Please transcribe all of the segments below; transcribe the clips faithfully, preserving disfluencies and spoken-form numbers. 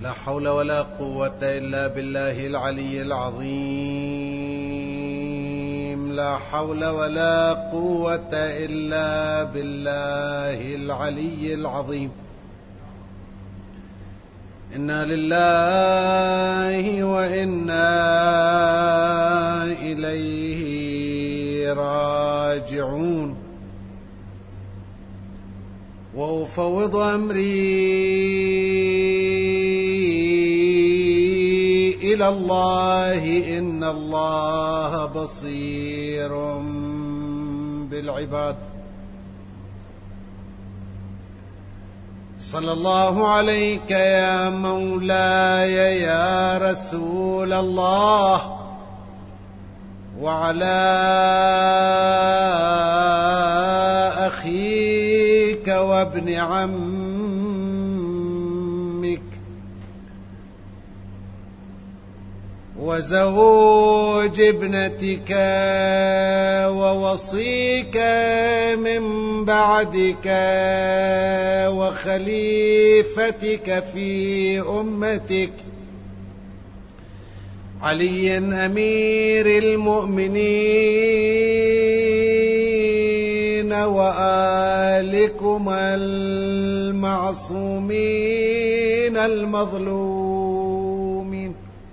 لا حول ولا قوة إلا بالله العلي العظيم. لا حول ولا قوة إلا بالله العلي العظيم. إنا لله وإنا إليه راجعون. وأفوض أمري إلى الله إن الله بصير بالعباد. صلى الله عليك يا مولاي يا رسول الله، وعلى أخيك وابن عمك وزوج ابنتك ووصيك من بعدك وخليفتك في أمتك علي أمير المؤمنين وآلكم المعصومين المظلومين.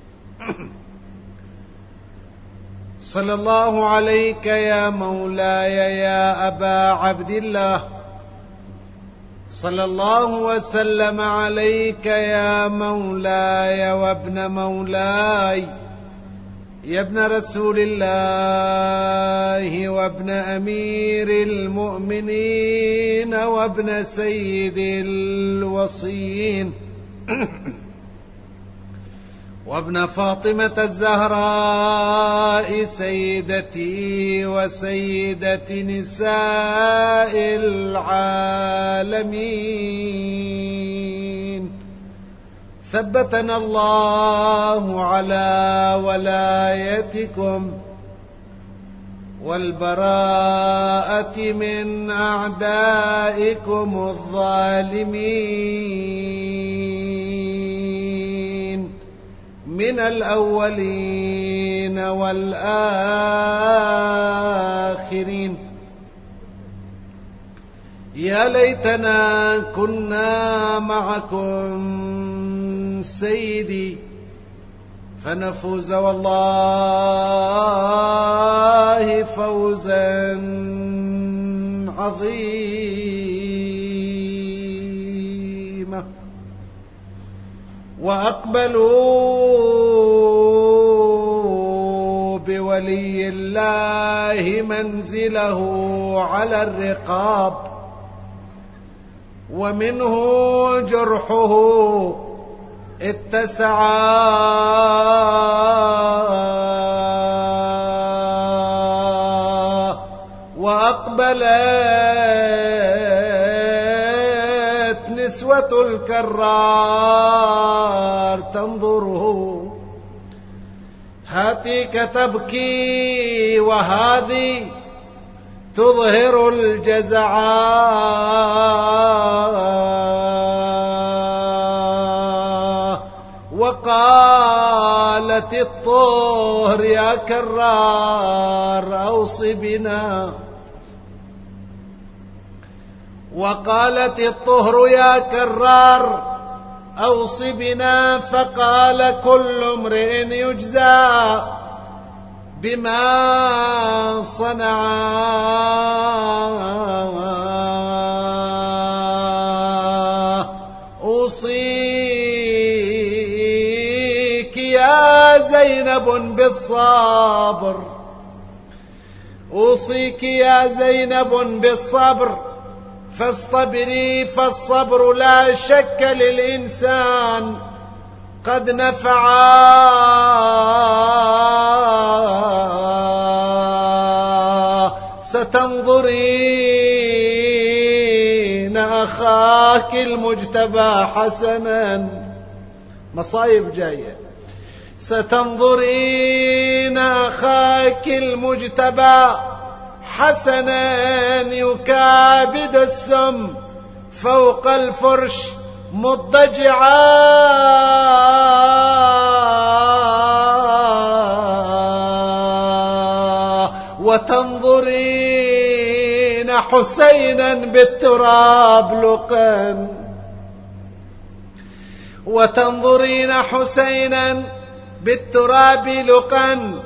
صلى الله عليك يا مولاي يا أبا عبد الله. صلى الله وسلم عليك يا مولاي وابن مولاي، يا ابن رسول الله وابن أمير المؤمنين وابن سيد الوصيين وابن فاطمة الزهراء سيدتي وسيدة نساء العالمين. ثبتنا الله على ولايتكم والبراءة من أعدائكم الظالمين من الأولين والآخرين. يا ليتنا كنا معكم سيدي فنفوز والله فوزا عظيما. وأقبلوا بولي الله منزله على الرقاب، ومنه جرحه اتسع وأقبلت نسوة الكرار تنظره، هاتيك تبكي وهذه تظهر الجزع. وقالت الطهر يا كرار أوص بنا، وقالت الطهر يا كرار أوص بنا، فقال كل امرئ يجزى بما صنع. أوصيك يا زينب بالصبر، أوصيك يا زينب بالصبر، فاصطبري فالصبر لا شك للإنسان قد نفعا. ستنظرين أخاك المجتبى حسنا، مصايب جاية، ستنظرين أخاك المجتبى حسنا يكابد السم فوق الفرش مضجعا حسينا بالتراب لقا وتنظرين حسينا بالتراب لقا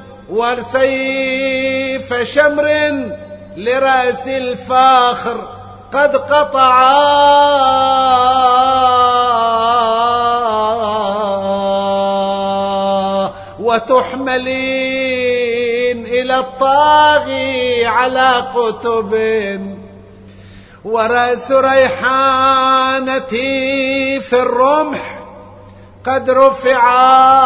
وسيف شمر لرأس الفاخر قد قطعا وتحملين إلى الطاغي على قطب ورأس ريحانتي في الرمح قد رفعا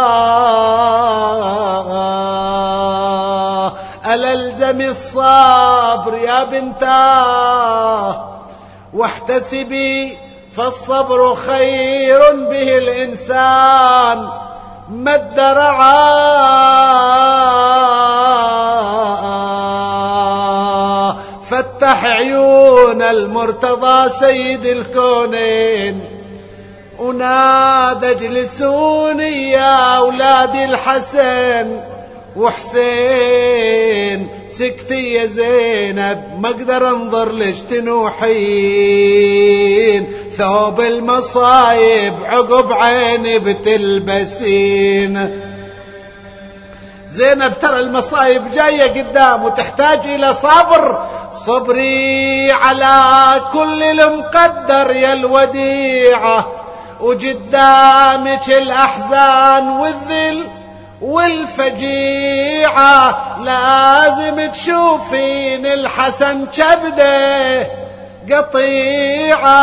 ألا الزم الصبر يا بنتاه واحتسبي فالصبر خير به الإنسان ما ادرعا فتح عيون المرتضى سيد الكونين ونادى اجلسوني يا أولاد الحسن وحسين سكتي يا زينب ما اقدر انظر ليش تنوحين ثوب المصايب عقب عيني بتلبسين. زينب ترى المصايب جاية قدام وتحتاج إلى صبر. صبري على كل المقدر يا الوديعة وقدامك الأحزان والذل والفجيعة لازم تشوفين الحسن كبده قطيعة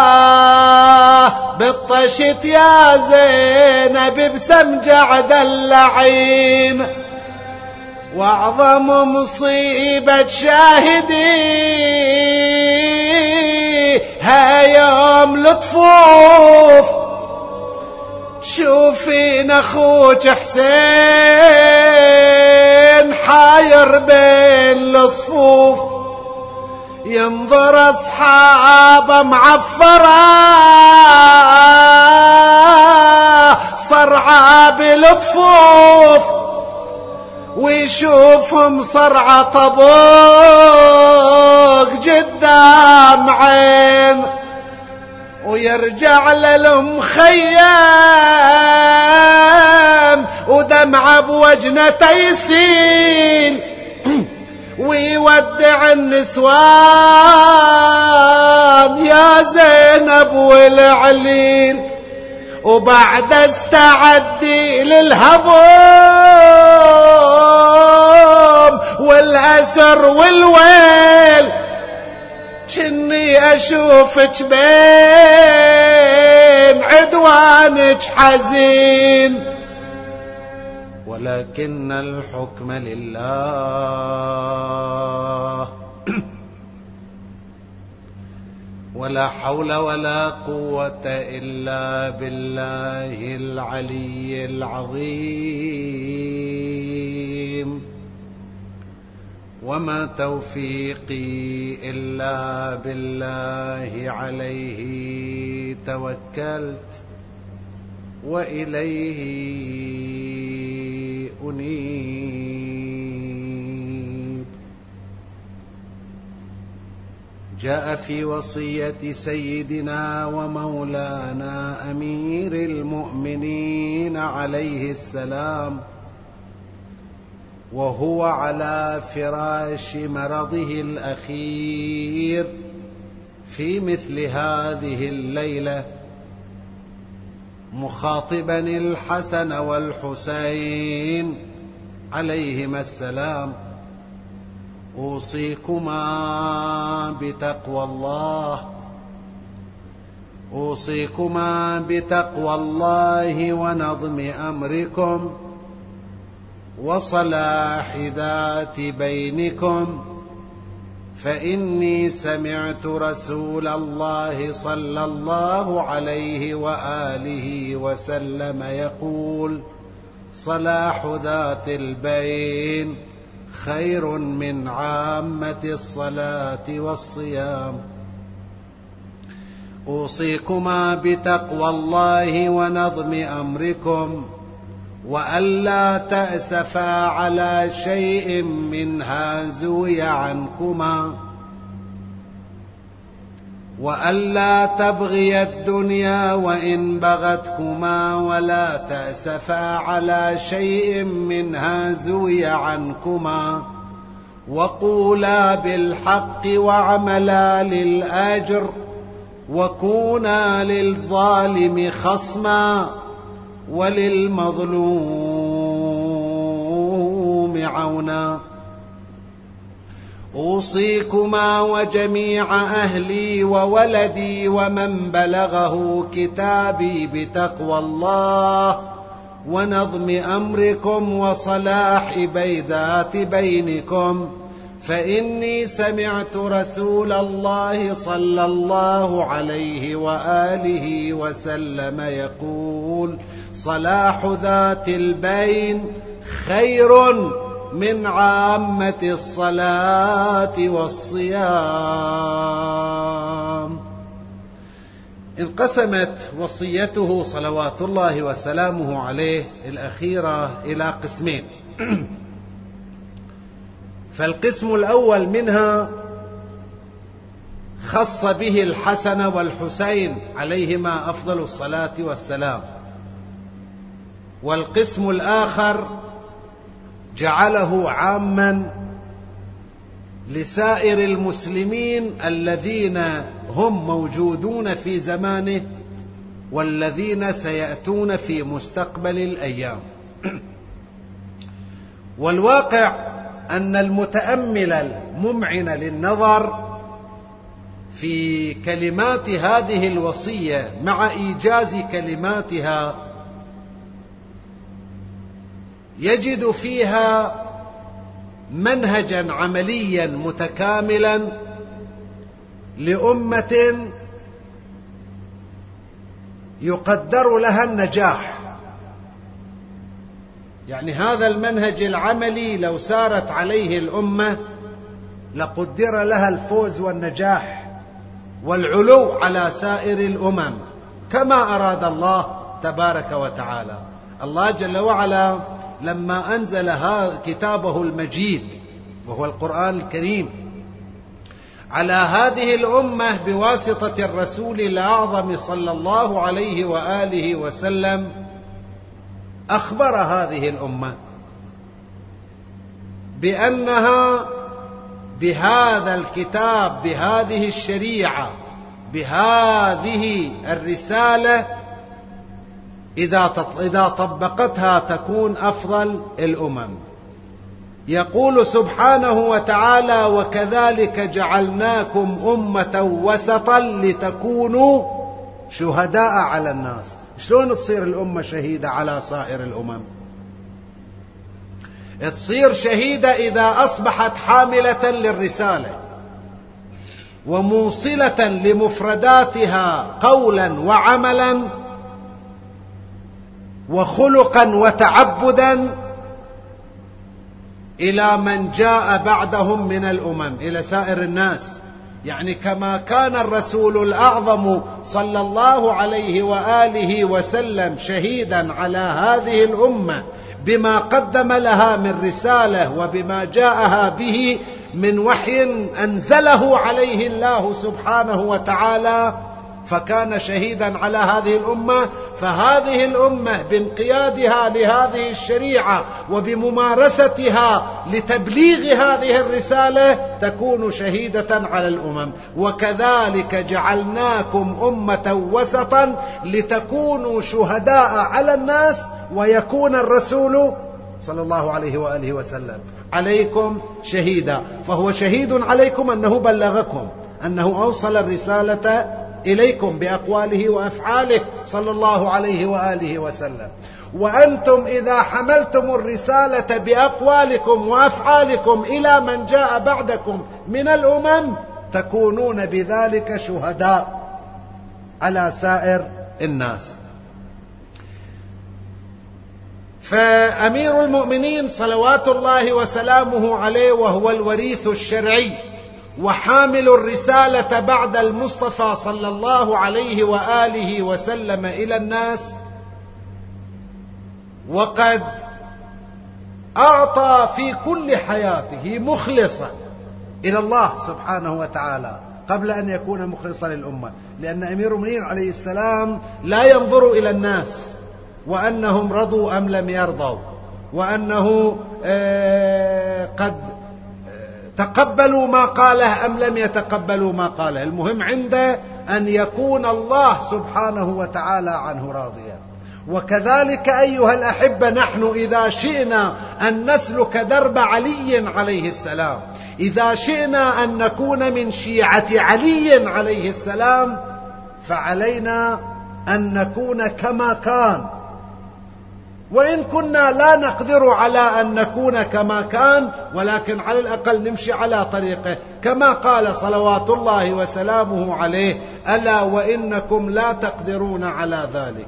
بالطشت يا زينب بسمجع دلعين واعظم مصيبة شاهدي ها يوم لطفوف شوفين اخوك حسين حاير بين الصفوف ينظر اصحابه معفرة صرعى بالطفوف ويشوفهم صرعى طبوق قدام عين ويرجع للمخيم ودمعه بوجنته يسيل ويودع النسوان يا زينب والعليل وبعد استعدي للهضم والأسر والويل كني أشوفك بين عدوانك حزين ولكن الحكم لله ولا حول ولا قوة إلا بالله العلي العظيم وما توفيقي إلا بالله عليه توكلت وإليه أنيب. جاء في وصية سيدنا ومولانا أمير المؤمنين عليه السلام وهو على فراش مرضه الأخير في مثل هذه الليلة مخاطبا الحسن والحسين عليهما السلام: أوصيكما بتقوى الله أوصيكما بتقوى الله ونظم أمركم وصلاح ذات بينكم، فإني سمعت رسول الله صلى الله عليه وآله وسلم يقول: صلاح ذات البين خير من عامة الصلاة والصيام. أوصيكما بتقوى الله ونظم أمركم وألا تأسفا على شيء منها زوي عنكما، وألا تبغي الدنيا وإن بغتكما ولا تأسفا على شيء منها زوي عنكما وقولا بالحق واعملا للأجر وكونا للظالم خصما وللمظلوم عونا. أوصيكما وجميع أهلي وولدي ومن بلغه كتابي بتقوى الله ونظم أمركم وصلاح بيذات بينكم، فإني سمعت رسول الله صلى الله عليه وآله وسلم يقول: صلاح ذات البين خير من عامة الصلاة والصيام. انقسمت وصيته صلوات الله وسلامه عليه الأخيرة إلى قسمين. فالقسم الأول منها خص به الحسن والحسين عليهما أفضل الصلاة والسلام، والقسم الآخر جعله عاما لسائر المسلمين الذين هم موجودون في زمانه والذين سيأتون في مستقبل الأيام. والواقع أن المتأمل الممعن للنظر في كلمات هذه الوصية مع إيجاز كلماتها يجد فيها منهجا عمليا متكاملا لأمة يقدر لها النجاح. يعني هذا المنهج العملي لو سارت عليه الأمة لقدر لها الفوز والنجاح والعلو على سائر الأمم كما أراد الله تبارك وتعالى. الله جل وعلا لما أنزل هذا كتابه المجيد وهو القرآن الكريم على هذه الأمة بواسطة الرسول الأعظم صلى الله عليه وآله وسلم أخبر هذه الأمة بأنها بهذا الكتاب بهذه الشريعة بهذه الرسالة إذا طبقتها تكون أفضل الأمم. يقول سبحانه وتعالى: وكذلك جعلناكم أمة وسطا لتكونوا شهداء على الناس. شلون تصير الأمة شهيدة على سائر الأمم؟ تصير شهيدة إذا أصبحت حاملة للرسالة وموصلة لمفرداتها قولا وعملا وخلقا وتعبدا إلى من جاء بعدهم من الأمم، إلى سائر الناس. يعني كما كان الرسول الأعظم صلى الله عليه وآله وسلم شهيدا على هذه الأمة بما قدم لها من رسالة وبما جاءها به من وحي أنزله عليه الله سبحانه وتعالى، فكان شهيدا على هذه الأمة. فهذه الأمة بانقيادها لهذه الشريعة وبممارستها لتبليغ هذه الرسالة تكون شهيدة على الأمم. وكذلك جعلناكم أمة وسطا لتكونوا شهداء على الناس ويكون الرسول صلى الله عليه وآله وسلم عليكم شهيدا. فهو شهيد عليكم أنه بلغكم، أنه أوصل الرسالة إليكم بأقواله وأفعاله صلى الله عليه وآله وسلم. وأنتم إذا حملتم الرسالة بأقوالكم وأفعالكم إلى من جاء بعدكم من الأمم تكونون بذلك شهداء على سائر الناس. فأمير المؤمنين صلوات الله وسلامه عليه وهو الوريث الشرعي وحامل الرسالة بعد المصطفى صلى الله عليه وآله وسلم إلى الناس، وقد أعطى في كل حياته مخلصا إلى الله سبحانه وتعالى قبل أن يكون مخلصا للأمة، لأن أمير المؤمنين عليه السلام لا ينظر إلى الناس وأنهم رضوا أم لم يرضوا، وأنه قد تقبلوا ما قاله أم لم يتقبلوا ما قاله. المهم عنده أن يكون الله سبحانه وتعالى عنه راضيا. وكذلك أيها الأحبة، نحن إذا شئنا أن نسلك درب علي عليه السلام، إذا شئنا أن نكون من شيعة علي عليه السلام، فعلينا أن نكون كما كان، وإن كنا لا نقدر على أن نكون كما كان، ولكن على الأقل نمشي على طريقه، كما قال صلوات الله وسلامه عليه: ألا وإنكم لا تقدرون على ذلك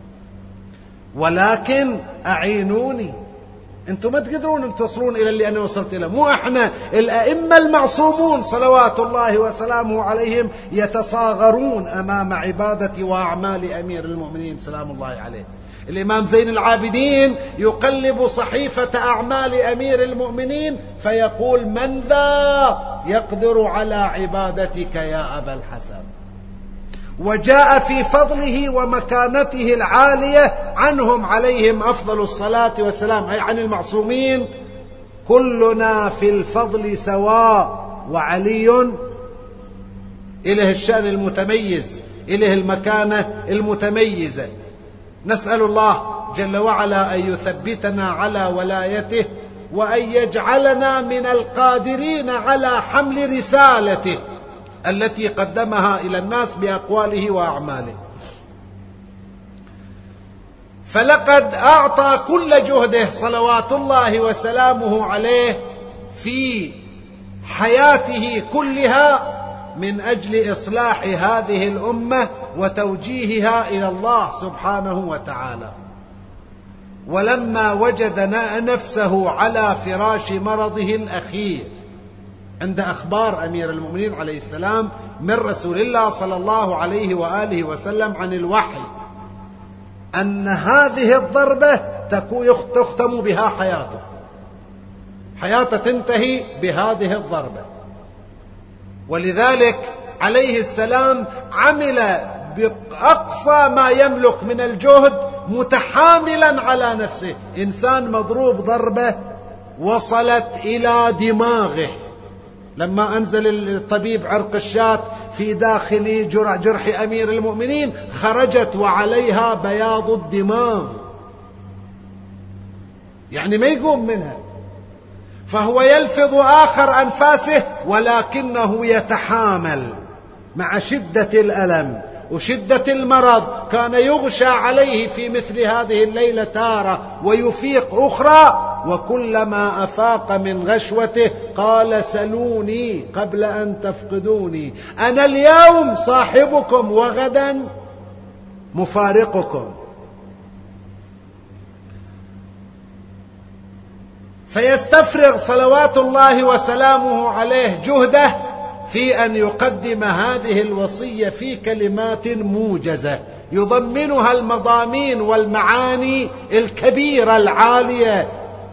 ولكن أعينوني. أنتم ما تقدرون أن تصلون إلى اللي أنا وصلت إليه، مو إحنا. الأئمة المعصومون صلوات الله وسلامه عليهم يتصاغرون أمام عبادة وأعمال أمير المؤمنين سلام الله عليه. الإمام زين العابدين يقلب صحيفة أعمال أمير المؤمنين فيقول: من ذا يقدر على عبادتك يا أبا الحسن؟ وجاء في فضله ومكانته العالية عنهم عليهم أفضل الصلاة والسلام، أي عن المعصومين: كلنا في الفضل سواء، وعلي إله الشأن المتميز، إله المكانة المتميزة. نسأل الله جل وعلا أن يثبتنا على ولايته، وأن يجعلنا من القادرين على حمل رسالته التي قدمها إلى الناس بأقواله وأعماله. فلقد أعطى كل جهده صلوات الله وسلامه عليه في حياته كلها من أجل إصلاح هذه الأمة وتوجيهها إلى الله سبحانه وتعالى. ولما وجد نفسه على فراش مرضه الأخير عند أخبار أمير المؤمنين عليه السلام من رسول الله صلى الله عليه وآله وسلم عن الوحي أن هذه الضربة تختم بها حياته، حياته تنتهي بهذه الضربة، ولذلك عليه السلام عمل بأقصى ما يملك من الجهد متحاملا على نفسه. إنسان مضروب ضربة وصلت إلى دماغه، لما أنزل الطبيب عرق الشاة في داخل جرح, جرح أمير المؤمنين خرجت وعليها بياض الدماغ، يعني ما يقوم منها، فهو يلفظ آخر أنفاسه ولكنه يتحامل مع شدة الألم وشدة المرض. كان يغشى عليه في مثل هذه الليلة تارة ويفيق أخرى، وكلما أفاق من غشوته قال: سلوني قبل أن تفقدوني، أنا اليوم صاحبكم وغدا مفارقكم. فيستفرغ صلوات الله وسلامه عليه جهده في أن يقدم هذه الوصية في كلمات موجزة يضمنها المضامين والمعاني الكبيرة العالية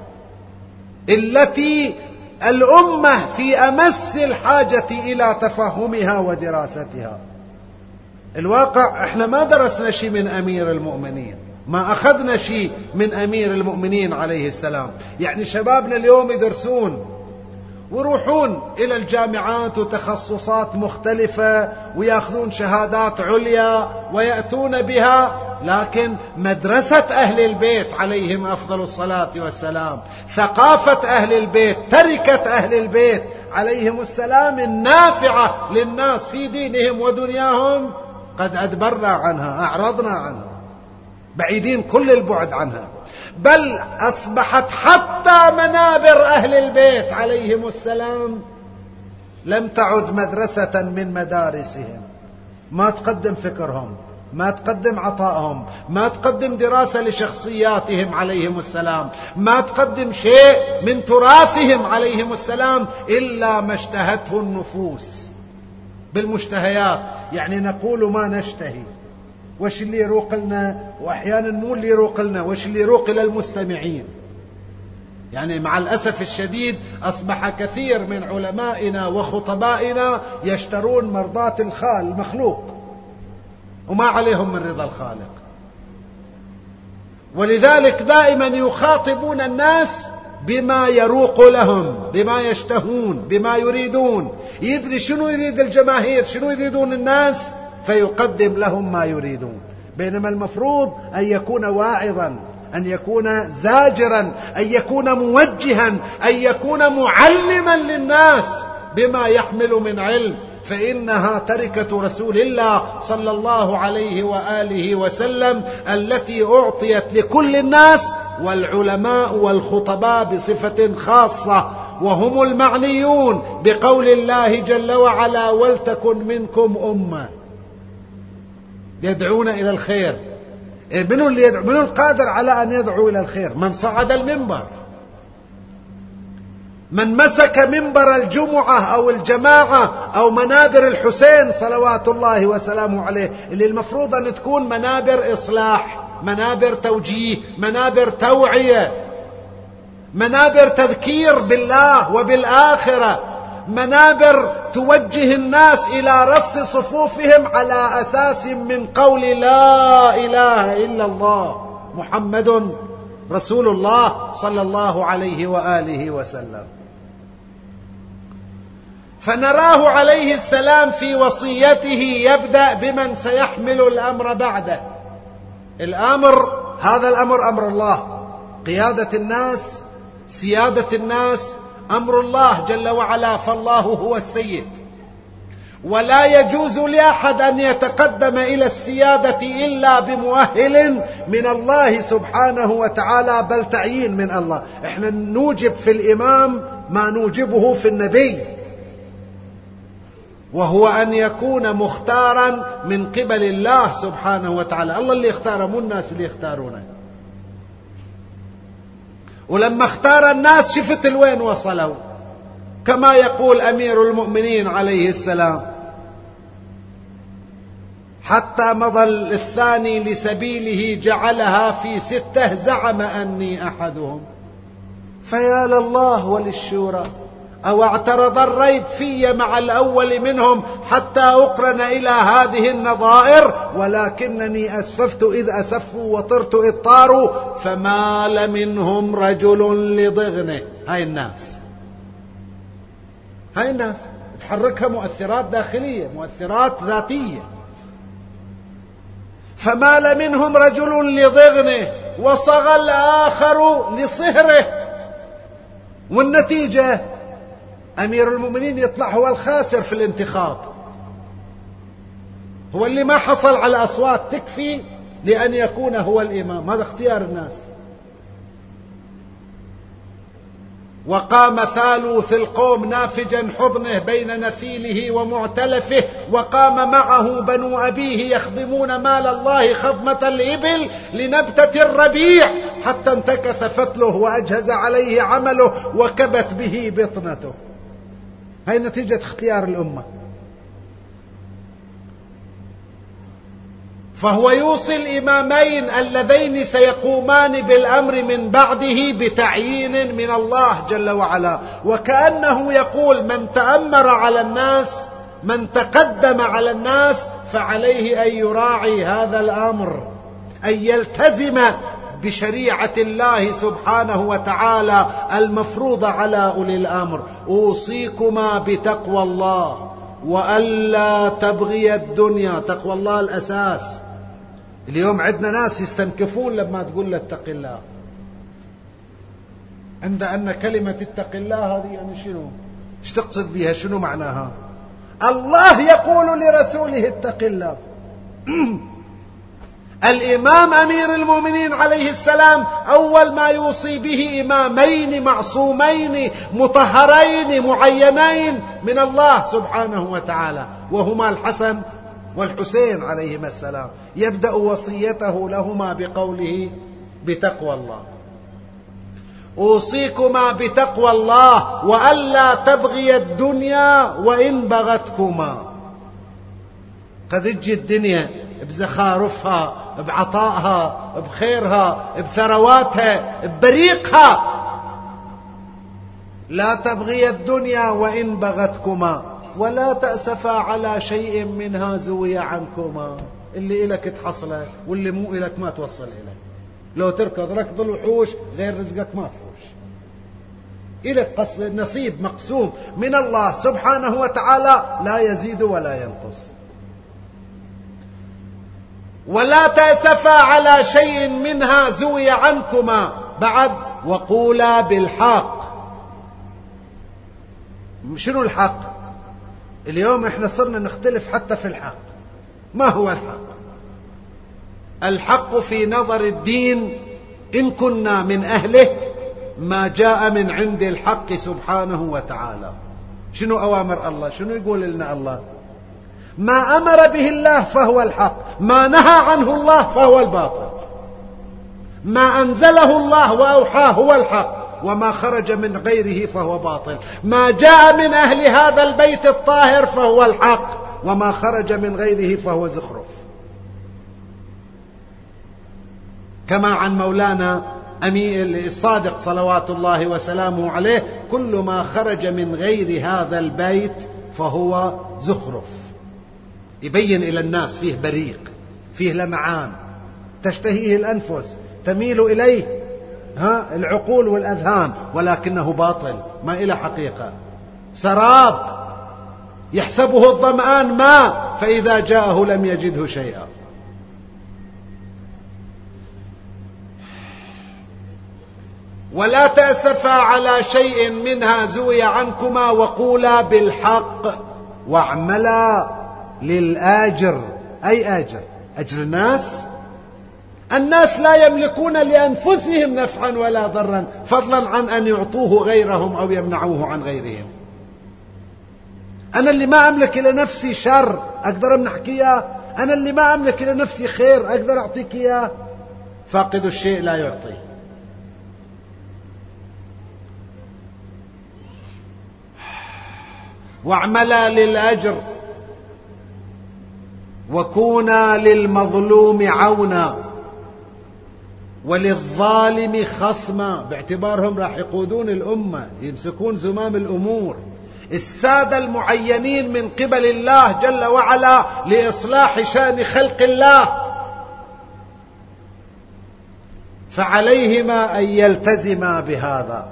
التي الأمة في أمس الحاجة إلى تفهمها ودراستها. الواقع احنا ما درسنا شيء من أمير المؤمنين، ما أخذنا شيء من أمير المؤمنين عليه السلام. يعني شبابنا اليوم يدرسون ويروحون إلى الجامعات وتخصصات مختلفة ويأخذون شهادات عليا ويأتون بها، لكن مدرسة أهل البيت عليهم أفضل الصلاة والسلام، ثقافة أهل البيت، تركة أهل البيت عليهم السلام النافعة للناس في دينهم ودنياهم قد أدبرنا عنها، أعرضنا عنها، بعيدين كل البعد عنها. بل أصبحت حتى منابر أهل البيت عليهم السلام لم تعد مدرسة من مدارسهم، ما تقدم فكرهم، ما تقدم عطائهم، ما تقدم دراسة لشخصياتهم عليهم السلام، ما تقدم شيء من تراثهم عليهم السلام إلا ما اشتهته النفوس بالمشتهيات. يعني نقول ما نشتهي، وش اللي يروق لنا، وأحيانا مو اللي يروق لنا، وش اللي يروق إلى المستمعين. يعني مع الأسف الشديد أصبح كثير من علمائنا وخطبائنا يشترون مرضاة الخالق المخلوق وما عليهم من رضا الخالق، ولذلك دائما يخاطبون الناس بما يروق لهم، بما يشتهون، بما يريدون. يدري شنو يريد الجماهير، شنو يريدون الناس، فيقدم لهم ما يريدون. بينما المفروض أن يكون واعظا، أن يكون زاجرا، أن يكون موجها، أن يكون معلما للناس بما يحمل من علم، فإنها تركة رسول الله صلى الله عليه وآله وسلم التي أعطيت لكل الناس، والعلماء والخطباء بصفة خاصة، وهم المعنيون بقول الله جل وعلا: ولتكن منكم أمة يدعون إلى الخير. منو اللي يدعو؟ منو القادر على أن يدعو إلى الخير؟ من صعد المنبر، من مسك منبر الجمعة أو الجماعة أو منابر الحسين صلوات الله وسلامه عليه، اللي المفروض أن تكون منابر إصلاح، منابر توجيه، منابر توعية، منابر تذكير بالله وبالآخرة، منابر توجه الناس إلى رص صفوفهم على أساس من قول لا إله إلا الله محمد رسول الله صلى الله عليه وآله وسلم. فنراه عليه السلام في وصيته يبدأ بمن سيحمل الأمر بعده. الأمر هذا الأمر أمر الله، قيادة الناس، سيادة الناس أمر الله جل وعلا، فالله هو السيد، ولا يجوز لأحد أن يتقدم إلى السيادة إلا بمؤهل من الله سبحانه وتعالى، بل تعيين من الله. احنا نوجب في الإمام ما نوجبه في النبي، وهو أن يكون مختارا من قبل الله سبحانه وتعالى. الله اللي اختاره، مو الناس اللي يختارونه. ولما اختار الناس شفت الوين وصلوا، كما يقول أمير المؤمنين عليه السلام: حتى مضى الثاني لسبيله جعلها في ستة زعم أني أحدهم، فيا لله وللشورى أو اعترض الريب في مع الأول منهم حتى أقرن إلى هذه النظائر، ولكنني أسففت إذ أسفوا وطرت إذ طاروا، فمال منهم رجل لضغنه. هاي الناس هاي الناس تحركها مؤثرات داخلية، مؤثرات ذاتية. فمال منهم رجل لضغنه وصغى الآخر لصهره، والنتيجة أمير المؤمنين يطلع هو الخاسر في الانتخاب، هو اللي ما حصل على أصوات تكفي لأن يكون هو الإمام. هذا اختيار الناس. وقام ثالوث القوم نافجا حضنه بين نثيله ومعتلفه، وقام معه بنو أبيه يخدمون مال الله خضمة الإبل لنبتة الربيع، حتى انتكث فتله وأجهز عليه عمله وكبت به بطنته. هاي نتيجة اختيار الأمة. فهو يوصي الإمامين اللذين سيقومان بالأمر من بعده بتعيين من الله جل وعلا، وكأنه يقول: من تأمر على الناس، من تقدم على الناس، فعليه أن يراعي هذا الأمر، أن يلتزم بشريعة الله سبحانه وتعالى المفروضة على أولي الأمر. أوصيكما بتقوى الله وألا تبغي الدنيا. تقوى الله الأساس. اليوم عندنا ناس يستنكفون لما تقول له اتق الله، عند أن كلمة اتق الله هذه يعني شنو؟ ايش تقصد بها؟ شنو معناها؟ الله يقول لرسوله اتق الله. الإمام أمير المؤمنين عليه السلام أول ما يوصي به إمامين معصومين مطهرين معينين من الله سبحانه وتعالى، وهما الحسن والحسين عليهما السلام. يبدأ وصيته لهما بقوله: بتقوى الله. أوصيكما بتقوى الله وألا تبغي الدنيا وإن بغتكما. قد تجي الدنيا بزخارفها، بعطائها، بخيرها، بثرواتها، ببريقها، لا تبغي الدنيا وإن بغتكما، ولا تأسفا على شيء منها زوي عنكما. اللي إلك تحصله واللي مو إلك ما توصل إليه. لو تركض ركض الوحوش غير رزقك ما تحوش. إلك قصد نصيب مقسوم من الله سبحانه وتعالى لا يزيد ولا ينقص. ولا تأسفا على شيء منها زوي عنكما. بعد وقولا بالحق. شنو الحق؟ اليوم احنا صرنا نختلف حتى في الحق. ما هو الحق؟ الحق في نظر الدين إن كنا من أهله ما جاء من عند الحق سبحانه وتعالى. شنو أوامر الله؟ شنو يقول لنا الله؟ ما أمر به الله فهو الحق، ما نهى عنه الله فهو الباطل، ما أنزله الله وأوحاه هو الحق، وما خرج من غيره فهو باطل، ما جاء من أهل هذا البيت الطاهر فهو الحق، وما خرج من غيره فهو زخرف. كما عن مولانا أمير الصادق صلوات الله وسلامه عليه: كل ما خرج من غير هذا البيت فهو زخرف. يبين إلى الناس فيه بريق، فيه لمعان، تشتهيه الأنفس، تميل إليه ها العقول والأذهان، ولكنه باطل، ما إلى حقيقة. سراب يحسبه الظمآن ماء، فإذا جاءه لم يجده شيئا. ولا تأسفا على شيء منها زوي عنكما وقولا بالحق واعملا للآجر. أي آجر؟ أجر الناس. الناس لا يملكون لأنفسهم نفعا ولا ضرا، فضلا عن أن يعطوه غيرهم أو يمنعوه عن غيرهم. أنا اللي ما أملك لنفسي شر أقدر أمنحك إياه، أنا اللي ما أملك لنفسي خير أقدر أعطيك إياه. فاقد الشيء لا يعطي. واعملا للأجر وكونا للمظلوم عونا وللظالم خصما، باعتبارهم راح يقودون الأمة، يمسكون زمام الأمور، السادة المعينين من قبل الله جل وعلا لإصلاح شأن خلق الله، فعليهما أن يلتزما بهذا.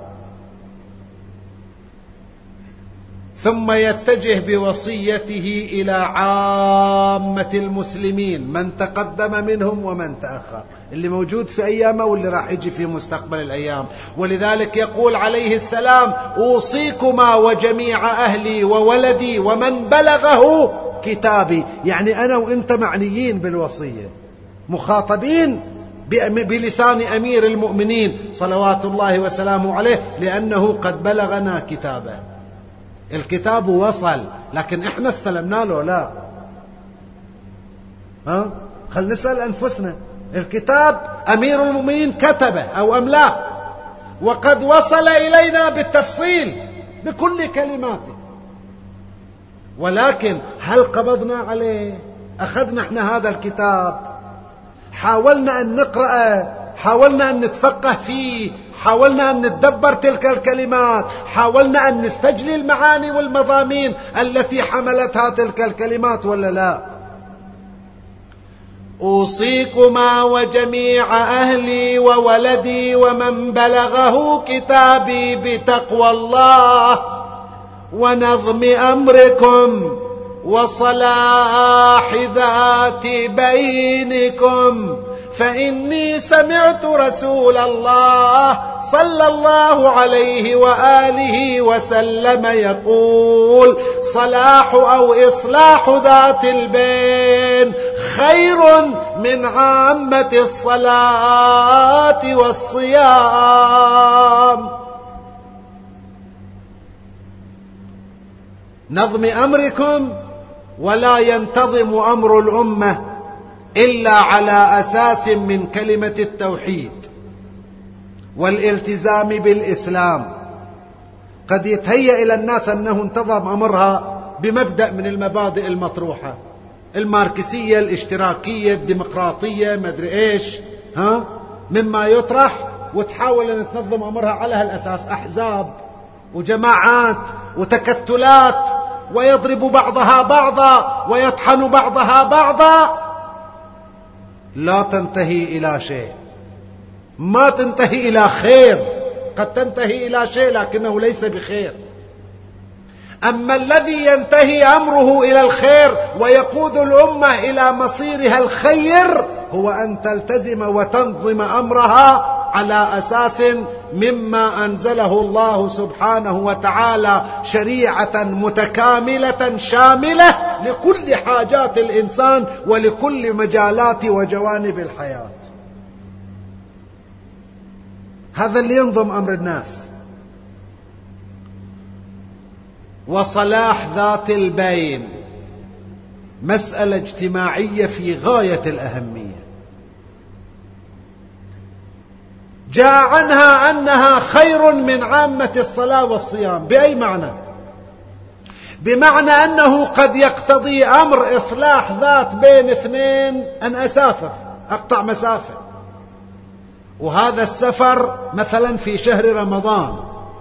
ثم يتجه بوصيته إلى عامة المسلمين، من تقدم منهم ومن تأخر، اللي موجود في أيامه واللي راح يجي في مستقبل الأيام. ولذلك يقول عليه السلام: أوصيكما وجميع أهلي وولدي ومن بلغه كتابي. يعني أنا وإنت معنيين بالوصية، مخاطبين بلسان أمير المؤمنين صلوات الله وسلامه عليه، لأنه قد بلغنا كتابه. الكتاب وصل، لكن احنا استلمنا له لا. ها خل نسأل أنفسنا، الكتاب أمير المؤمنين كتبه أو أملاه، وقد وصل إلينا بالتفصيل بكل كلماته، ولكن هل قبضنا عليه؟ أخذنا احنا هذا الكتاب، حاولنا أن نقرأه، حاولنا أن نتفقه فيه، حاولنا أن نتدبر تلك الكلمات، حاولنا أن نستجلي المعاني والمضامين التي حملتها تلك الكلمات ولا لا؟ أوصيكما وجميع أهلي وولدي ومن بلغه كتابي بتقوى الله ونظم أمركم وصلاح ذات بينكم، فإني سمعت رسول الله صلى الله عليه وآله وسلم يقول: صلاح أو إصلاح ذات البين خير من عامة الصلاة والصيام. نظم أمركم، ولا ينتظم أمر الأمة إلا على أساس من كلمة التوحيد والالتزام بالإسلام. قد يتهيأ إلى الناس أنه انتظم أمرها بمبدأ من المبادئ المطروحة، الماركسية، الاشتراكية، الديمقراطية، مدري إيش، ها مما يطرح، وتحاول أن تنظم أمرها على هالأساس، أحزاب وجماعات وتكتلات، ويضرب بعضها بعضا ويطحن بعضها بعضا، لا تنتهي إلى شيء، ما تنتهي إلى خير. قد تنتهي إلى شيء لكنه ليس بخير. أما الذي ينتهي أمره إلى الخير ويقود الأمة إلى مصيرها الخير هو أن تلتزم وتنظم أمرها على أساس مما أنزله الله سبحانه وتعالى، شريعة متكاملة شاملة لكل حاجات الإنسان ولكل مجالات وجوانب الحياة. هذا اللي ينظم أمر الناس. وصلاح ذات البين مسألة اجتماعية في غاية الأهمية، جاء عنها أنها خير من عامة الصلاة والصيام. بأي معنى؟ بمعنى أنه قد يقتضي أمر إصلاح ذات بين اثنين أن أسافر، أقطع مسافة، وهذا السفر مثلا في شهر رمضان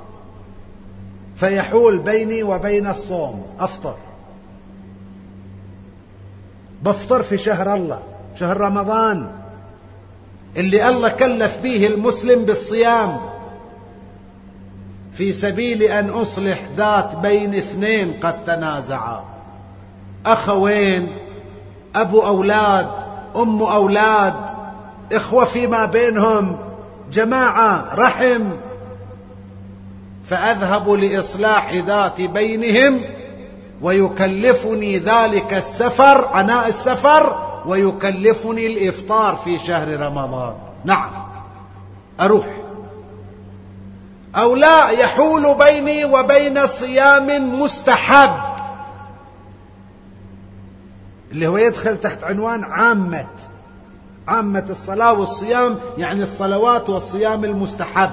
فيحول بيني وبين الصوم، أفطر، بفطر في شهر الله، شهر رمضان اللي الله كلف به المسلم بالصيام، في سبيل أن أصلح ذات بين اثنين قد تنازعا، أخوين، أبو أولاد، أم أولاد، إخوة فيما بينهم، جماعة رحم، فأذهب لإصلاح ذات بينهم ويكلفني ذلك السفر، عناء السفر، ويكلفني الإفطار في شهر رمضان. نعم أروح. أو لا، يحول بيني وبين صيام مستحب اللي هو يدخل تحت عنوان عامة عامة الصلاة والصيام، يعني الصلوات والصيام المستحب.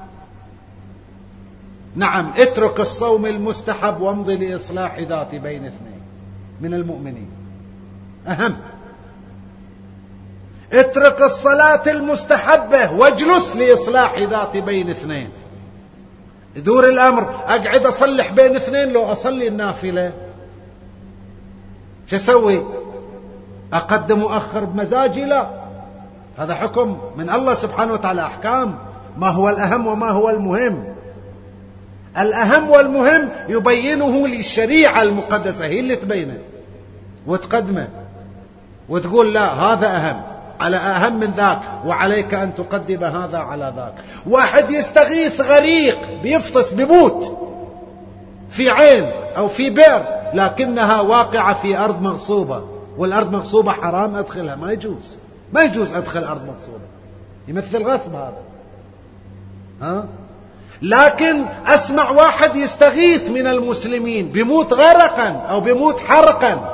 نعم، اترك الصوم المستحب وامضي لإصلاح ذات بين اثنين من المؤمنين، أهم. اترك الصلاة المستحبة واجلس لإصلاح ذات بين اثنين. يدور الأمر أقعد أصلح بين اثنين، لو أصلي النافلة شو أسوي؟ أقدم وأخر بمزاجي؟ لا، هذا حكم من الله سبحانه وتعالى، أحكام. ما هو الأهم وما هو المهم؟ الأهم والمهم يبينه للشريعة المقدسة، هي اللي تبينه وتقدمه وتقول لا هذا أهم على أهم من ذاك، وعليك أن تقدم هذا على ذاك. واحد يستغيث غريق بيفطس بيموت في عين أو في بئر، لكنها واقعة في أرض مغصوبة، والأرض مغصوبة حرام أدخلها، ما يجوز، ما يجوز أدخل أرض مغصوبة، يمثل غصب هذا. ها؟ لكن أسمع واحد يستغيث من المسلمين بيموت غرقا أو بيموت حرقا،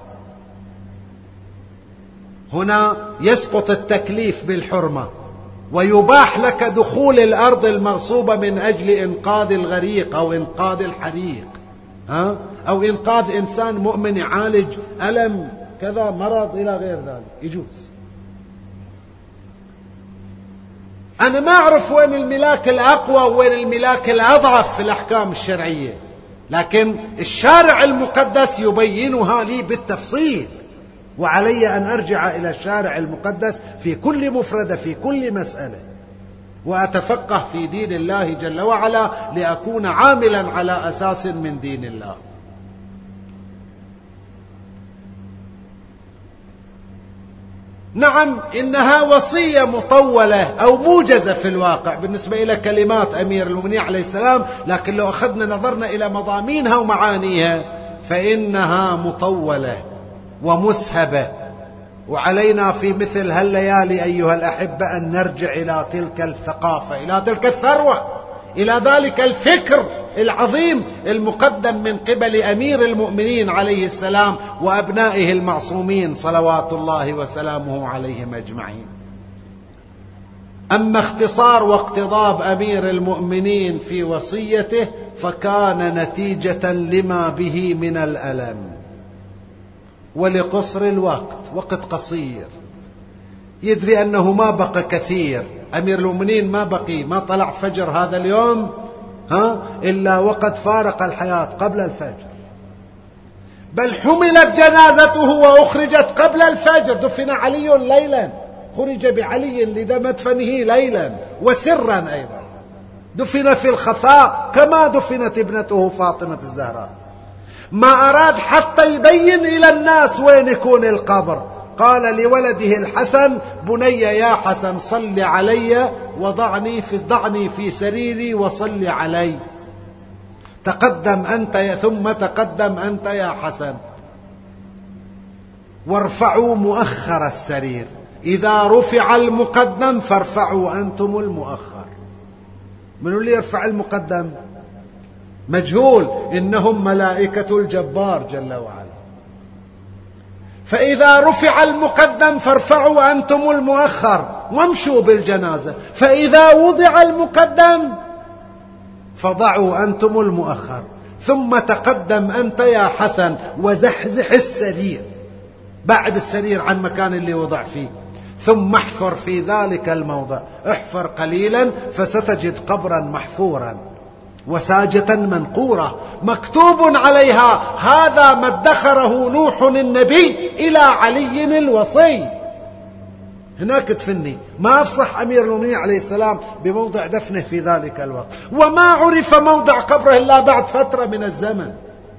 هنا يسقط التكليف بالحرمة، ويباح لك دخول الأرض المغصوبة من أجل إنقاذ الغريق أو إنقاذ الحريق، ها؟ أو إنقاذ إنسان مؤمن يعالج ألم كذا مرض إلى غير ذلك، يجوز. أنا ما أعرف وين الملاك الأقوى وين الملاك الأضعف في الأحكام الشرعية، لكن الشارع المقدس يبينها لي بالتفصيل، وعلي أن أرجع إلى الشارع المقدس في كل مفردة، في كل مسألة، وأتفقه في دين الله جل وعلا لأكون عاملا على أساس من دين الله. نعم، إنها وصية مطولة أو موجزة في الواقع بالنسبة إلى كلمات أمير المؤمنين عليه السلام، لكن لو أخذنا نظرنا إلى مضامينها ومعانيها فإنها مطولة ومسهبة، وعلينا في مثل هالليالي أيها الأحبة أن نرجع إلى تلك الثقافة، إلى تلك الثروة، إلى ذلك الفكر العظيم المقدم من قبل أمير المؤمنين عليه السلام وأبنائه المعصومين صلوات الله وسلامه عليهم أجمعين. أما اختصار واقتضاب أمير المؤمنين في وصيته فكان نتيجة لما به من الألم ولقصر الوقت، وقت قصير، يدري أنه ما بقى كثير، أمير المؤمنين ما بقي، ما طلع فجر هذا اليوم ها إلا وقد فارق الحياة قبل الفجر، بل حملت جنازته وأخرجت قبل الفجر. دفن علي ليلا، خرج بعلي لمدفنه ليلا وسرا أيضا، دفن في الخفاء كما دفنت ابنته فاطمة الزهراء. ما أراد حتى يبين إلى الناس وين يكون القبر، قال لولده الحسن: بني يا حسن صل علي وضعني في ضعني في سريري وصل علي، تقدم أنت يا ثم تقدم أنت يا حسن، وارفعوا مؤخر السرير، إذا رفع المقدم فارفعوا أنتم المؤخر. من اللي يرفع المقدم؟ مجهول، إنهم ملائكة الجبار جل وعلا. فإذا رفع المقدم فارفعوا أنتم المؤخر وامشوا بالجنازة، فإذا وضع المقدم فضعوا أنتم المؤخر، ثم تقدم أنت يا حسن وزحزح السرير بعد السرير عن مكان اللي وضع فيه، ثم احفر في ذلك الموضع، احفر قليلا فستجد قبرا محفورا وساجة منقورة مكتوب عليها: هذا ما ادخره نوح النبي إلى علي الوصي. هناك تفني، ما أفصح أمير المؤمنين عليه السلام بموضع دفنه في ذلك الوقت، وما عرف موضع قبره إلا بعد فترة من الزمن.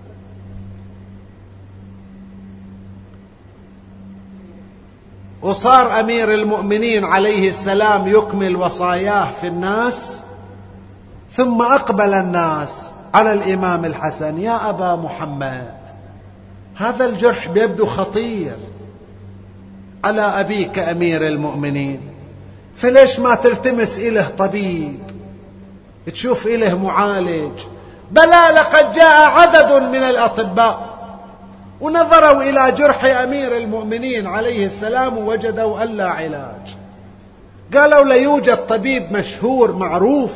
وصار أمير المؤمنين عليه السلام يكمل وصاياه في الناس، ثم أقبل الناس على الإمام الحسن: يا أبا محمد، هذا الجرح يبدو خطير على أبيك أمير المؤمنين، فليش ما تلتمس إله طبيب، تشوف إله معالج؟ بلى، لقد جاء عدد من الأطباء ونظروا إلى جرح أمير المؤمنين عليه السلام ووجدوا ألا علاج. قالوا: لا يوجد طبيب مشهور معروف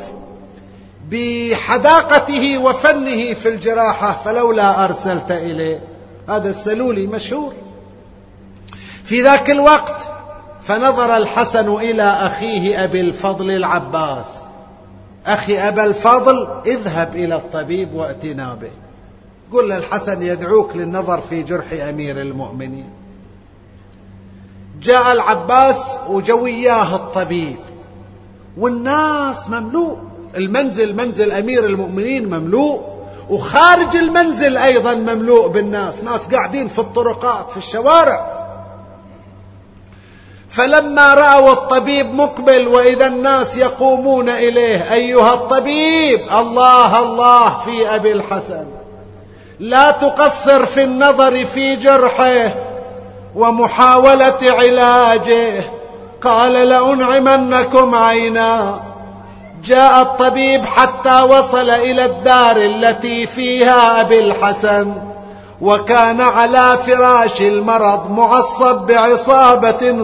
بحداقته وفنه في الجراحة، فلولا أرسلت إليه. هذا السلولي مشهور في ذاك الوقت. فنظر الحسن إلى أخيه أبي الفضل العباس: أخي أبا الفضل، اذهب إلى الطبيب وأتنا به. قل الحسن يدعوك للنظر في جرح أمير المؤمنين. جاء العباس وجوياه الطبيب، والناس مملوء، المنزل منزل أمير المؤمنين مملوء، وخارج المنزل أيضا مملوء بالناس، ناس قاعدين في الطرقات في الشوارع. فلما رأوا الطبيب مقبل وإذا الناس يقومون إليه: أيها الطبيب، الله الله في أبي الحسن، لا تقصر في النظر في جرحه ومحاولة علاجه. قال: لأنعمنكم عينا. جاء الطبيب حتى وصل إلى الدار التي فيها أبي الحسن، وكان على فراش المرض معصب بعصابة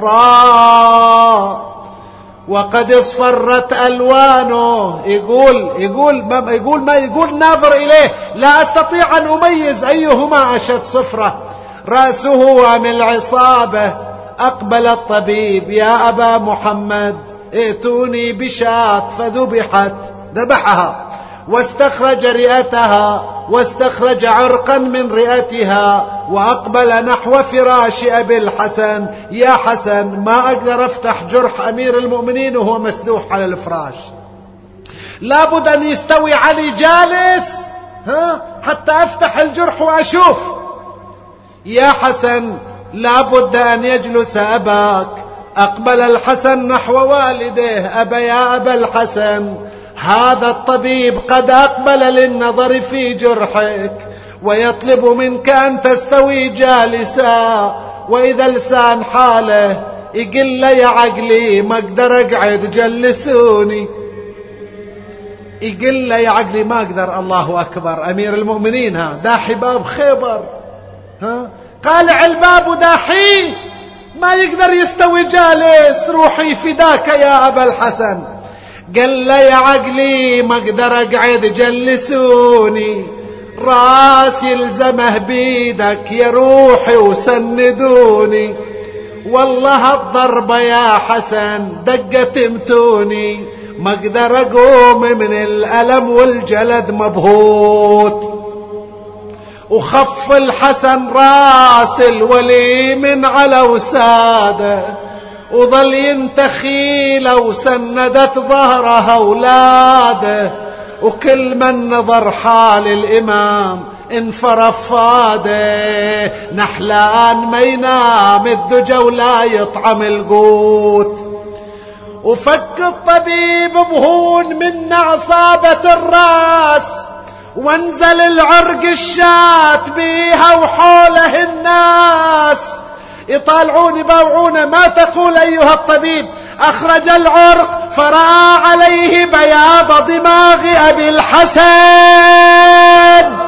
صفراء وقد اصفرت ألوانه. يقول يقول ما يقول ما يقول ناظر إليه لا أستطيع أن أميز أيهما أشد صفرة، رأسه أم العصابة. أقبل الطبيب: يا أبا محمد، ائتوني بشاة، فذبحت، ذبحها واستخرج رئتها واستخرج عرقا من رئتها، وأقبل نحو فراش أبي الحسن: يا حسن، ما أقدر أفتح جرح أمير المؤمنين وهو مسدوح على الفراش، لابد أن يستوي علي جالس ها حتى أفتح الجرح وأشوف. يا حسن، لابد أن يجلس أباك. أقبل الحسن نحو والديه: أبا يا أبا الحسن، هذا الطبيب قد أقبل للنظر في جرحك ويطلب منك أن تستوي جالسا، وإذا لسان حاله يقول لي يا عقلي ما أقدر أقعد، جلسوني. يقول لي يا عقلي ما أقدر. الله أكبر، أمير المؤمنين ها داحي باب خيبر، ها قالع الباب وداحي ما يقدر يستوي جالس. روحي فداك يا أبا الحسن. قال لي يا عقلي ما اقدر اقعد، جلسوني، راسي الزمه بيدك يا روحي وسندوني، والله الضربة يا حسن دقت متوني، ما اقدر اقوم من الألم والجلد مبهوت. وخف الحسن راس الولي من على وساده، وظل ينتخي لو سندت ظهرها اولاده، وكل من نظر حال الامام انفرف فاده، نحلان ما ينام الدجى ولا يطعم القوت. وفك الطبيب بهون من عصابة الراس، وانزل العرق الشات بيها وحوله الناس، يطالعون يباوعون ما تقول أيها الطبيب. أخرج العرق فرأى عليه بياض دماغ أبي الحسن،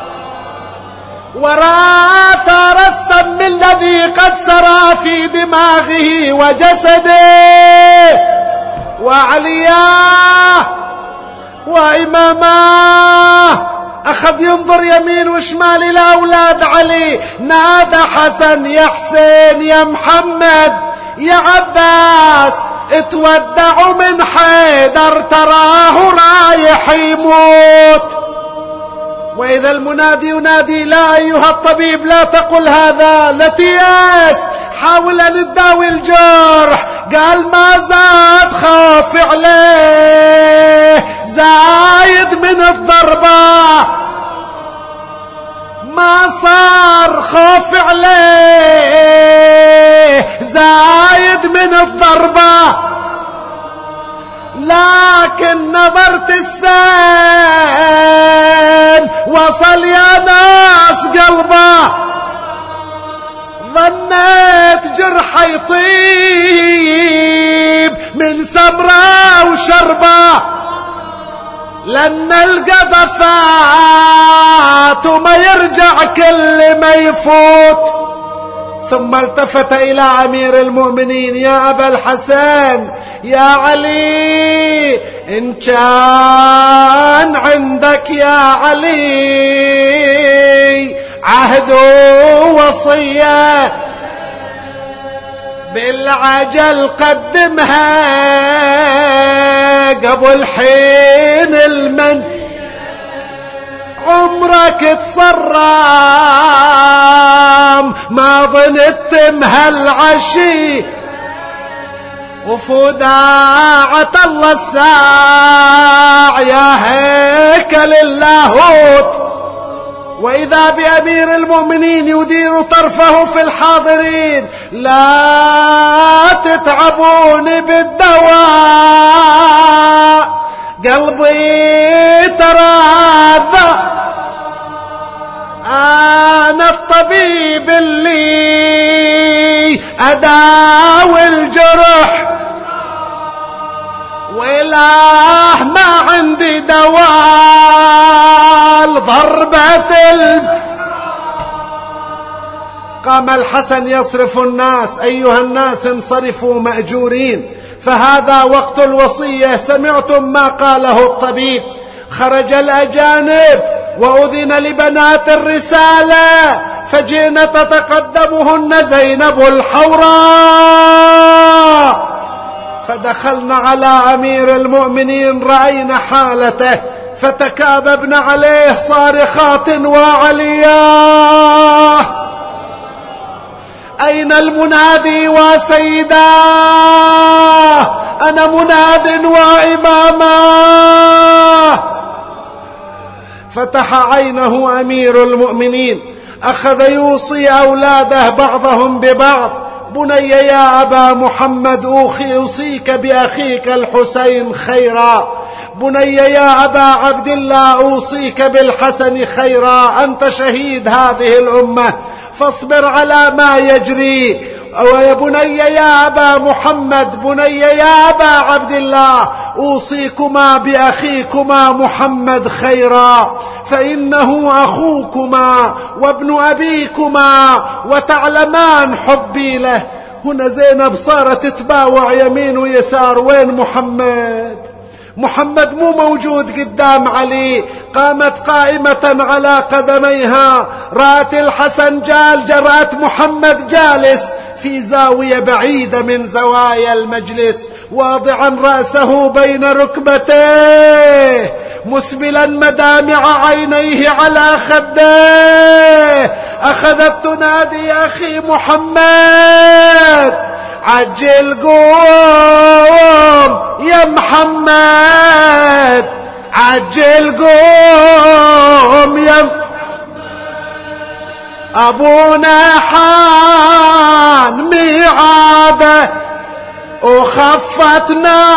ورأى آثار السم الذي قد سرى في دماغه وجسده، وعلياه وإماماه. أخذ ينظر يمين وشمال إلى أولاد علي، نادى حسن يا حسين يا محمد يا عباس، اتودعوا من حيدر تراه رايح يموت. وإذا المنادي ينادي لا أيها الطبيب لا تقل هذا، لا تياس، حاول أن تداوي الجرح. قال ما زاد خوف عليه، زايد من الضربة، ما صار خوف عليه، زايد من الضربة. لكن نظرت السين وصل يا ناس قلبه، ظنيت جرح يطيب من سمرة وشربة، لأن القذفات وما يرجع كل ما يفوت. ثم التفت إلى أمير المؤمنين يا أبا الحسن يا علي، إن كان عندك يا علي عهد ووصية بالعجل قدمها قبل حين المن، عمرك تصرم ما ظنت مهالعشي، وفداعة الله الساع يا هيكل اللاهوت. وإذا بأمير المؤمنين يدير طرفه في الحاضرين، لا تتعبون بالدواء، قلبي تراضى، أنا الطبيب اللي أداوي الجرح، وإله ما عندي دواء ضربة ال... قام الحسن يصرف الناس، أيها الناس انصرفوا مأجورين، فهذا وقت الوصية. سمعتم ما قاله الطبيب. خرج الأجانب وأذن لبنات الرسالة، فجئنا تتقدمهن زينب الحوراء، فدخلنا على أمير المؤمنين، رأينا حالته فتكاببن عليه صارخات وعلياه، أين المنادي وسيداه؟ أنا مناد وإماماه. فتح عينه أمير المؤمنين، أخذ يوصي أولاده بعضهم ببعض، بني يا أبا محمد أوصيك بأخيك الحسين خيرا، بني يا أبا عبد الله أوصيك بالحسن خيرا، أنت شهيد هذه الأمة فاصبر على ما يجري. ويا بني يا أبا محمد، بني يا أبا عبد الله أوصيكما بأخيكما محمد خيرا، فإنه أخوكما وابن أبيكما وتعلمان حبي له. هنا زينب صارت تتباوع يمين ويسار، وين محمد؟ محمد مو موجود قدام علي. قامت قائمة على قدميها، رأت الحسن جال، جرأت محمد جالس في زاوية بعيدة من زوايا المجلس، واضعا رأسه بين ركبتيه، مسبلا مدامع عينيه على خديه، أخذت تنادي: يا أخي محمد عجل قوم، يا محمد عجل قوم، يا محمد أبونا حان ميعاده وخفت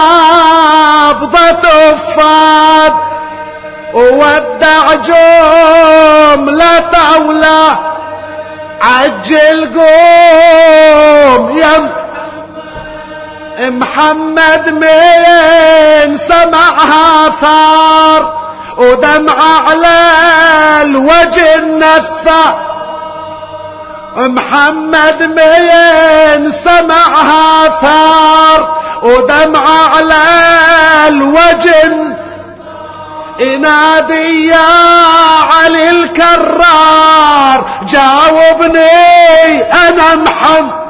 نبضة أفاد، وودع جملة أولى، عجل قوم يا محمد. من سمعها ثار ودمع على الوجه النثى، محمد من سمعها ثار ودمع على الوجه، ينادي: يا علي الكرار جاوبني أنا محمد.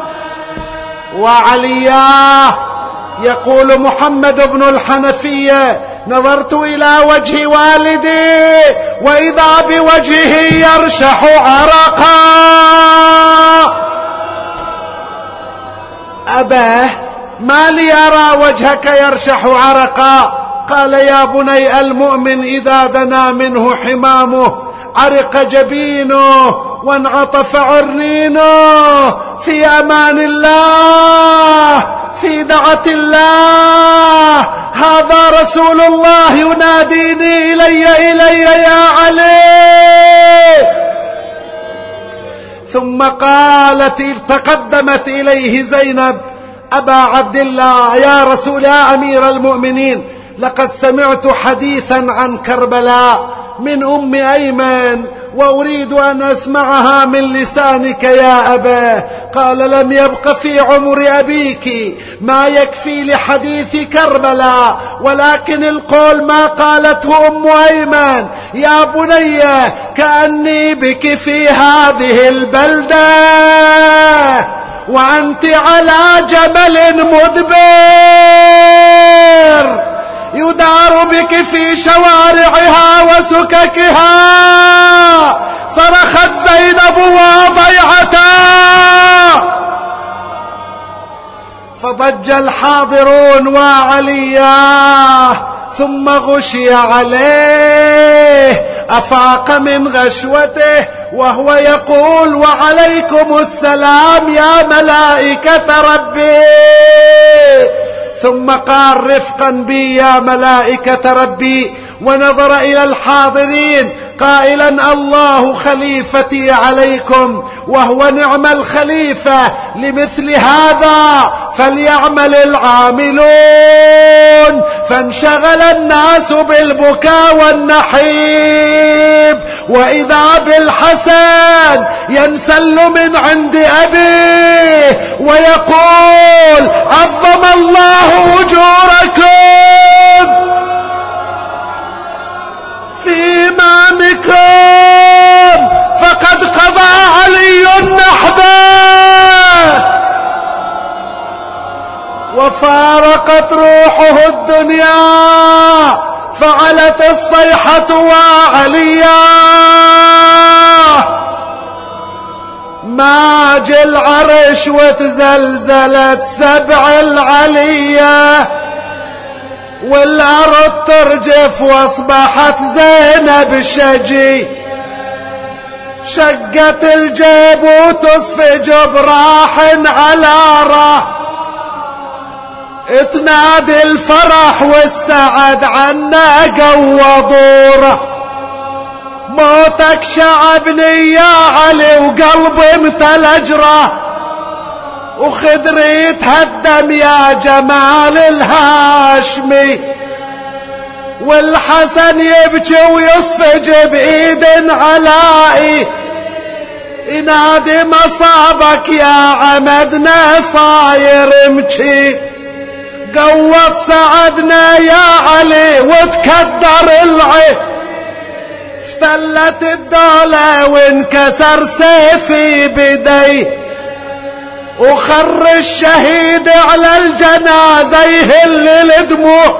وعلياه يقول محمد بن الحنفية: نظرت إلى وجه والدي وإذا بوجهه يرشح عرقا. أباه: ما لي أرى وجهك يرشح عرقا؟ قال: يا بني، المؤمن إذا دنا منه حمامه عرق جبينه وانعطف عرنينه، في أمان الله، في دعة الله. هذا رسول الله يناديني: إلي إلي يا علي. ثم قالت، تقدمت إليه زينب: أبا عبد الله، يا رسول يا أمير المؤمنين، لقد سمعت حديثا عن كربلاء من أم أيمن وأريد أن أسمعها من لسانك يا أباه. قال: لم يبق في عمر أبيك ما يكفي لحديث كربلاء، ولكن القول ما قالته أم أيمن: يا بني كأني بك في هذه البلدة وأنت على جبل مدبر يدار بك في شوارعها وسككها. صرخت زينب وضيعتا، فضج الحاضرون وعلياه، ثم غشي عليه، أفاق من غشوته وهو يقول: وعليكم السلام يا ملائكة ربي. ثم قال رفقا بي: يا ملائكة ربي، ونظر إلى الحاضرين قائلا: الله خليفتي عليكم، وهو نعم الخليفة، لمثل هذا فليعمل العاملون. فانشغل الناس بالبكاء والنحيب، وإذا بالحسن ينسل من عند أبيه ويقول: عظم الله أجوركم في إمامكم، فقد قضى علي نحبه. وفارقت روحه الدنيا، فعلت الصيحة وعليا. ماج العرش وتزلزلت سبع العلية، والأرض ترجف واصبحت زينب الشجي. شقت الجيب وتصفج براح على راه، تنادي الفرح والسعد عنا قوضوره. موتك شعبني يا علي وقلبي متلجره، وخدري يتهدم يا جمال الهاشمي. والحسن يبكي ويصفج بإيد علائي، ينادي مصابك يا عمدنا صاير مشي. قوت سعدنا يا علي وتكدر العي، افتلت الدولة وانكسر سيفي بدي، وخر الشهيد على الجنازة يهل الدموع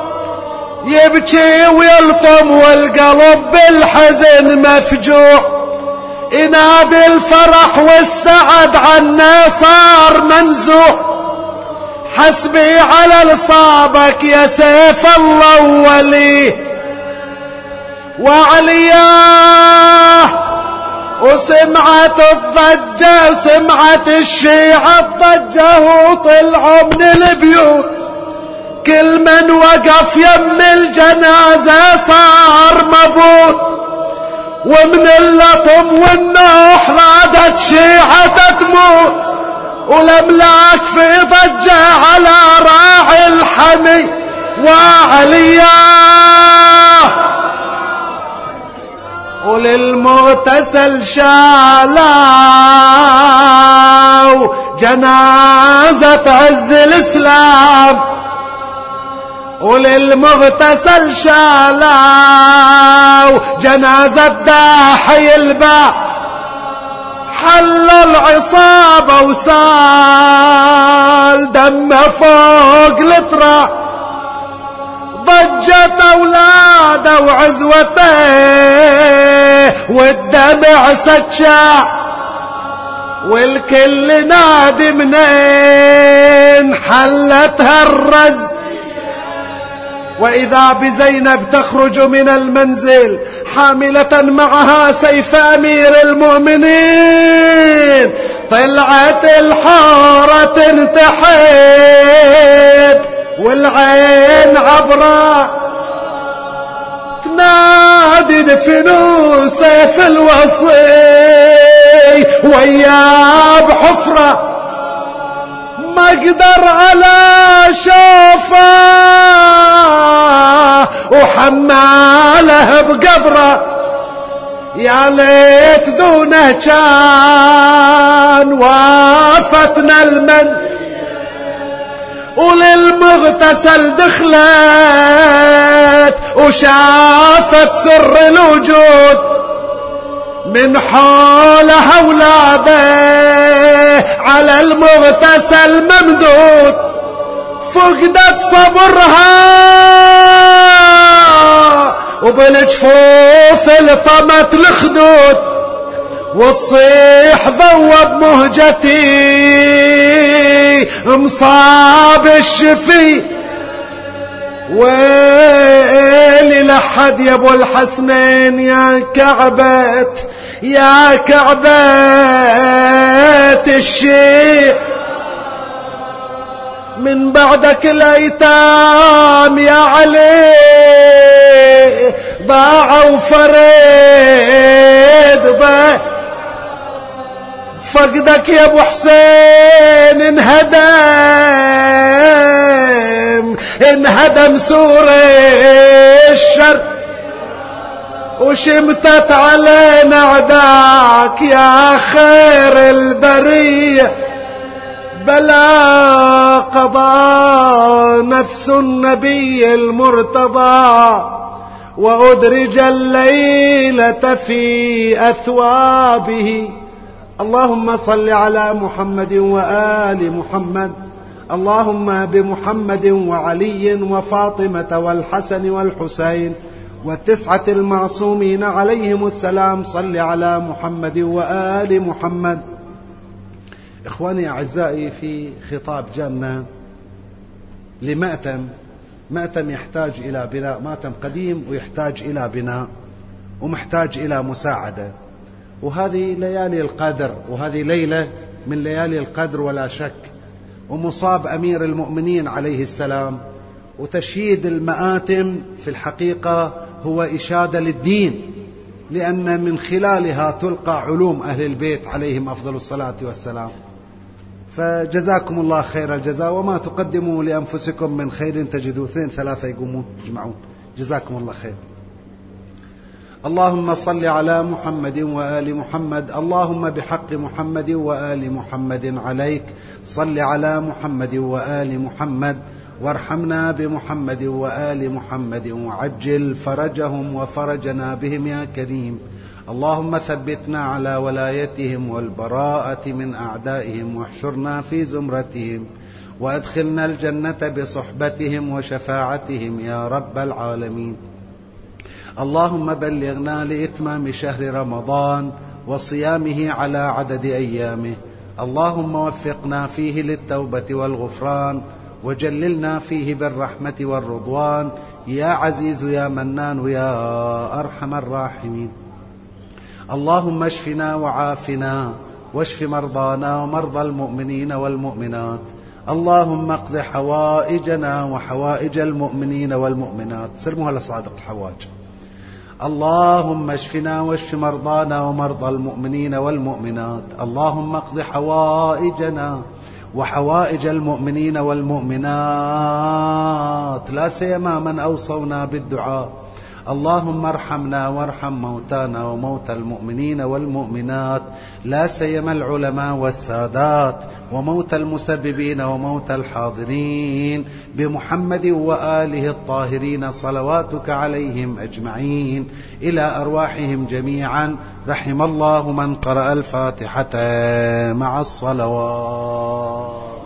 يبكي ويلطم والقلب بالحزن مفجوع ينادي الفرح والسعد عنا صار منزوع حسبي على لصابك يا سيف الله وليه وعلياه وسمعت الضجة وسمعت الشيعة الضجة وطلعوا من البيوت كل من وقف يم الجنازة صار مبوت ومن اللطم والنوح رادت شيعة تموت والأملاك في ضجة على راعي الحمي وعلياه وللمغتسل شالوا جنازة عز الإسلام وللمغتسل شالوا جنازة داحي الباب حلوا العصابة وسال دم فوق التراب ضجت اولاده وعزوته والدمع سجاع والكل نادي منين حلتها الرز واذا بزينب تخرج من المنزل حاملة معها سيف امير المؤمنين طلعت الحارة تنتحب والعين عبرة تنادي دفنوا سيف الوصي وياه بحفرة ما قدر على شوفه وحماله بقبره يا ليت دونه كان وافتنا المن وللمغتسل دخلت وشافت سر الوجود من حولها اولاده على المغتسل ممدود فقدت صبرها وبالجفوف الطمت الخدود وتصيح ضوب مهجتي مصاب الشفي ويلي لحد يا ابو الحسنين يا كعبة يا كعبة الشيء من بعدك الايتام يا علي ضاعوا فريد ضاع فقدك يا ابو حسين انهدم انهدم سور الشر وشمتت علينا عداك يا خير البرية بلا قضى نفس النبي المرتضى وأدرج الليلة في أثوابه اللهم صل على محمد وآل محمد اللهم بمحمد وعلي وفاطمة والحسن والحسين والتسعة المعصومين عليهم السلام صل على محمد وآل محمد. إخواني أعزائي في خطاب جنة لمأتم مأتم يحتاج إلى بناء مأتم قديم ويحتاج إلى بناء ومحتاج إلى مساعدة وهذه ليالي القدر وهذه ليلة من ليالي القدر ولا شك ومصاب أمير المؤمنين عليه السلام وتشييد المآتم في الحقيقة هو إشادة للدين لأن من خلالها تلقى علوم أهل البيت عليهم أفضل الصلاة والسلام. فجزاكم الله خير الجزاء وما تقدموا لأنفسكم من خير تجدوا اثنين ثلاثة يقومون يجمعون جزاكم الله خير. اللهم صل على محمد وآل محمد اللهم بحق محمد وآل محمد عليك صل على محمد وآل محمد وارحمنا بمحمد وآل محمد وعجل فرجهم وفرجنا بهم يا كريم. اللهم ثبتنا على ولايتهم والبراءة من أعدائهم، واحشرنا في زمرتهم، وأدخلنا الجنة بصحبتهم وشفاعتهم يا رب العالمين. اللهم بلغنا لإتمام شهر رمضان وصيامه على عدد أيامه. اللهم وفقنا فيه للتوبة والغفران، وجللنا فيه بالرحمة والرضوان يا عزيز يا منان يا أرحم الراحمين. اللهم اشفنا وعافنا، واشف مرضانا ومرضى المؤمنين والمؤمنات. اللهم اقض حوائجنا وحوائج المؤمنين والمؤمنات. سلموها لصادق الحواج. اللهم اشفنا واشف مرضانا ومرضى المؤمنين والمؤمنات. اللهم اقض حوائجنا وحوائج المؤمنين والمؤمنات، لا سيما من أوصونا بالدعاء. اللهم ارحمنا وارحم موتانا وموتى المؤمنين والمؤمنات، لا سيما العلماء والسادات، وموتى المسببين وموتى الحاضرين، بمحمد وآله الطاهرين صلواتك عليهم أجمعين، إلى أرواحهم جميعا. رحم الله من قرأ الفاتحة مع الصلوات.